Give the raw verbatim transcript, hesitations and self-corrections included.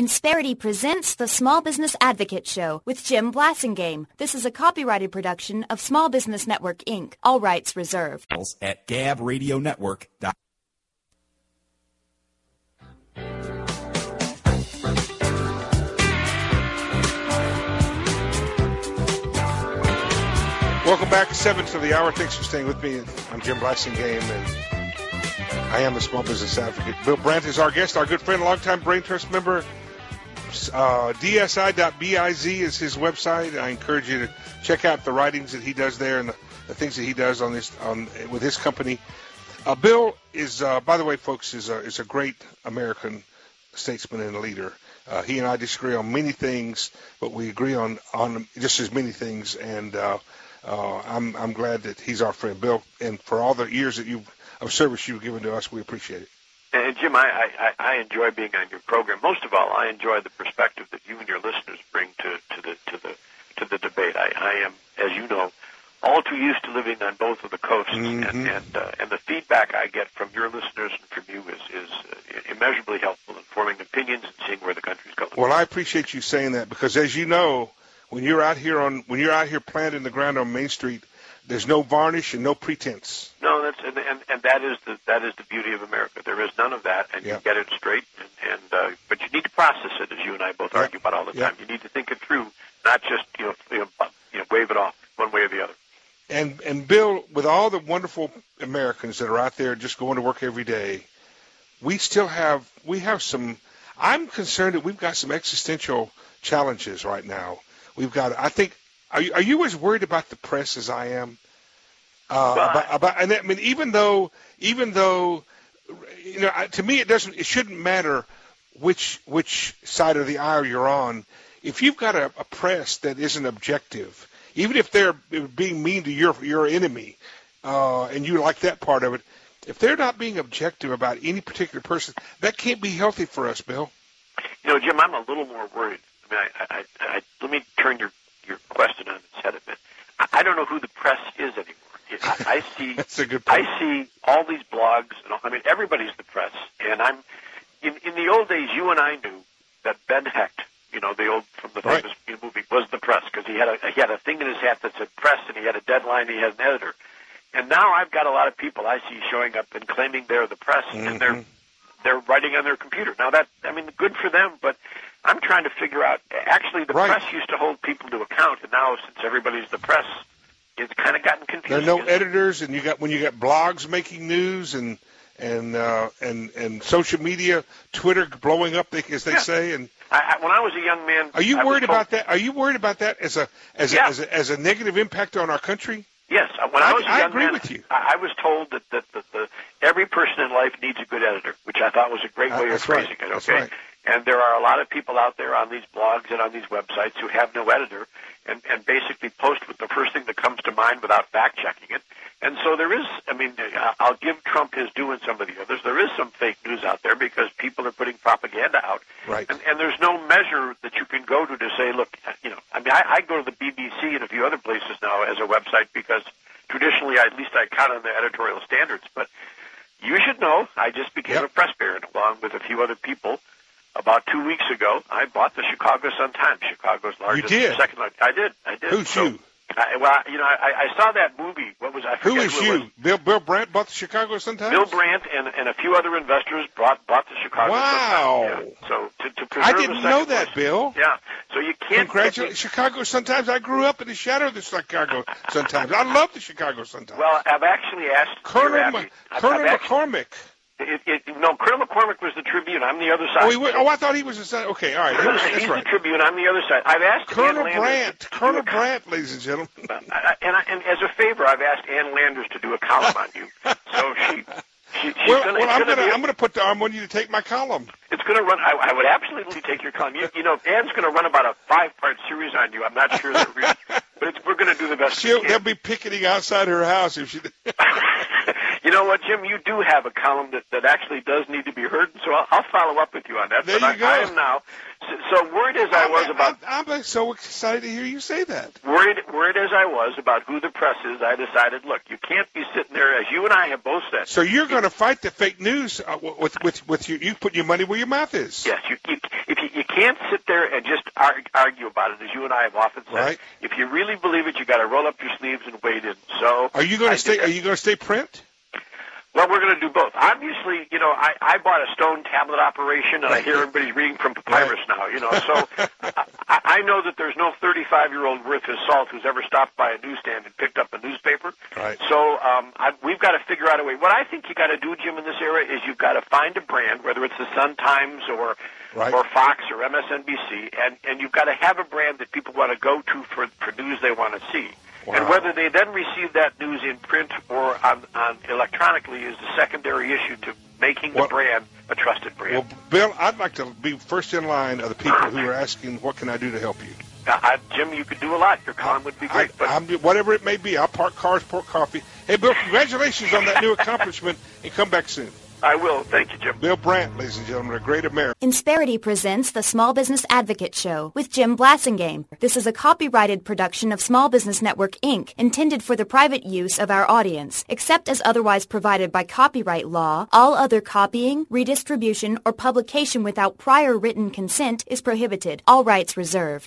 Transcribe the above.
Insperity presents the Small Business Advocate Show with Jim Blasingame. This is a copyrighted production of Small Business Network, Incorporated. All rights reserved. At gab radio network dot com. Welcome back to seventh of the hour. Thanks for staying with me. I'm Jim Blasingame, and I am the Small Business Advocate. Bill Brandt is our guest, our good friend, longtime Brain Trust member. Uh, D S I dot biz is his website. I encourage you to check out the writings that he does there and the, the things that he does on this on with his company. Uh, Bill is, uh, by the way, folks, is a, is a great American statesman and leader. Uh, he and I disagree on many things, but we agree on, on just as many things. And uh, uh, I'm I'm glad that he's our friend, Bill. And for all the years that you of service you've given to us, we appreciate it. And Jim, I, I, I enjoy being on your program. Most of all, I enjoy the perspective that you and your listeners bring to, to the to the to the debate. I, I am, as you know, all too used to living on both of the coasts, mm-hmm. and and, uh, and the feedback I get from your listeners and from you is is uh, immeasurably helpful in forming opinions and seeing where the country's going. Well, I appreciate you saying that because, as you know, when you're out here on when you're out here planted in the ground on Main Street, there's no varnish and no pretense. No, that's and, and and that is the that is the beauty of America. There is none of that, and yeah. you get it straight. And, and uh, but you need to process it, as you and I both yeah. argue about all the time. Yeah. You need to think it through, not just you know, you know you know wave it off one way or the other. And and Bill, with all the wonderful Americans that are out there just going to work every day, we still have we have some. I'm concerned that we've got some existential challenges right now. We've got. I think. Are you, are you as worried about the press as I am? Uh, well, about, about, and I mean, even though, even though, you know, to me, it doesn't. It shouldn't matter which which side of the aisle you're on. If you've got a, a press that isn't objective, even if they're being mean to your your enemy, uh, and you like that part of it, if they're not being objective about any particular person, that can't be healthy for us, Bill. You know, Jim, I'm a little more worried. I mean, I, I, I, let me turn your your question on its head a bit. I, I don't know who the press is anymore. I, I see. That's a good point. I see all these blogs, and all, I mean, everybody's the press. And I'm in in the old days. You and I knew that Ben Hecht, you know, the old from the famous right. movie, was the press because he had a he had a thing in his hat that said press, and he had a deadline. And he had an editor. And now I've got a lot of people I see showing up and claiming they're the press, mm-hmm. and they're they're writing on their computer. Now that I mean, good for them, but I'm trying to figure out. Actually, the right. press used to hold people to account, and now since everybody's the press, it's kind of gotten confusing. There are no editors, and you got when you got blogs making news and and uh, and and social media, Twitter blowing up, as they yeah. say. And I, I, when I was a young man, are you I worried was told, about that? Are you worried about that as a as yeah. a, as a as a negative impact on our country? Yes, when I, I was a young I agree man, with you. I, I was told that that, that the, every person in life needs a good editor, which I thought was a great way uh, of phrasing right. it. Okay. That's right. And there are a lot of people out there on these blogs and on these websites who have no editor and, and basically post with the first thing that comes to mind without fact-checking it. And so there is, I mean, I'll give Trump his due and some of the others. There is some fake news out there because people are putting propaganda out. Right. And, and there's no measure that you can go to to say, look, you know, I mean, I, I go to the B B C and a few other places now as a website because traditionally, at least I count on the editorial standards. But you should know, I just became yep. a press baron along with a few other people. About two weeks ago, I bought the Chicago Sun-Times, Chicago's largest, you did? second largest. I did, I did. Who's so, you? I, well, you know, I, I saw that movie. What was I? Who forget is who you? It was. Bill Bill Brandt bought the Chicago Sun-Times? Bill Brandt and, and a few other investors bought bought the Chicago wow. Sun-Times. Yeah. So to, to preserve I didn't the know second that, place. Bill. Yeah. So you can't. Congratulations, Chicago Sun-Times. I grew up in the shadow of the Chicago Sun-Times. I love the Chicago Sun-Times. Well, I've actually asked Colonel Abby, Ma- I've, Colonel I've actually, McCormick. It, it, no, Colonel McCormick was the Tribune. I'm the other side. Oh, he was, oh I thought he was the side. Okay, all right. He was, that's He's right. the Tribune. I'm the other side. I've asked Colonel Ann Brandt. Colonel Brandt, ladies and gentlemen. Uh, and, I, and as a favor, I've asked Ann Landers to do a column on you. So she, she she's well, gonna, well, I'm going gonna to I'm gonna put the arm on you to take my column. It's going to run. I, I would absolutely take your column. You, you know, Ann's going to run about a five-part series on you. I'm not sure that we're, but it's, we're going to do the best. She'll, we can. they'll be picketing outside her house if she. You know what, Jim? You do have a column that, that actually does need to be heard, so I'll, I'll follow up with you on that. There but you I, go. I am now. So, so worried as I was I'm, about. I'm, I'm so excited to hear you say that. Worried, worried as I was about who the press is, I decided, look, you can't be sitting there, as you and I have both said. So you're going to fight the fake news uh, with with with you. You put your money where your mouth is. Yes, you, you, if you, you can't can't sit there and just argue, argue about it, as you and I have often said. Right. If you really believe it, you got to roll up your sleeves and wade in. So, are you going to I stay? Are you going to stay print? Well, we're going to do both. Obviously, you know, I, I bought a stone tablet operation, and I hear everybody's reading from papyrus right. now, you know. So I, I know that there's no thirty-five-year-old worth his salt who's ever stopped by a newsstand and picked up a newspaper. Right. So um, I, we've got to figure out a way. What I think you got to do, Jim, in this era is you've got to find a brand, whether it's the Sun-Times or right. or Fox or M S N B C, and, and you've got to have a brand that people want to go to for, for news they want to see. Wow. And whether they then receive that news in print or on, on electronically is the secondary issue to making the well, brand a trusted brand. Well, Bill, I'd like to be first in line of the people who are asking, what can I do to help you? Uh, I, Jim, you could do a lot. Your column would be great. I, but I'm, whatever it may be, I'll park cars, pour coffee. Hey, Bill, congratulations on that new accomplishment, and come back soon. I will. Thank you, Jim. Bill Brandt, ladies and gentlemen, a great American. Insperity presents the Small Business Advocate Show with Jim Blassingame. This is a copyrighted production of Small Business Network, Incorporated, intended for the private use of our audience. Except as otherwise provided by copyright law, all other copying, redistribution, or publication without prior written consent is prohibited. All rights reserved.